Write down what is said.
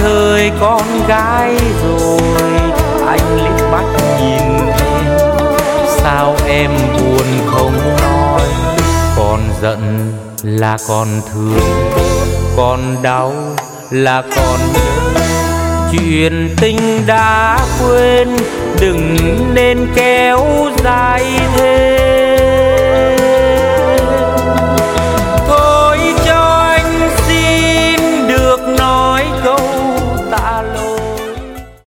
thời con gái rồi, anh liếc mắt nhìn em, sao em buồn không nói. Còn giận là còn thương, còn đau là còn nhớ. Chuyện tình đã quên, đừng nên kéo dài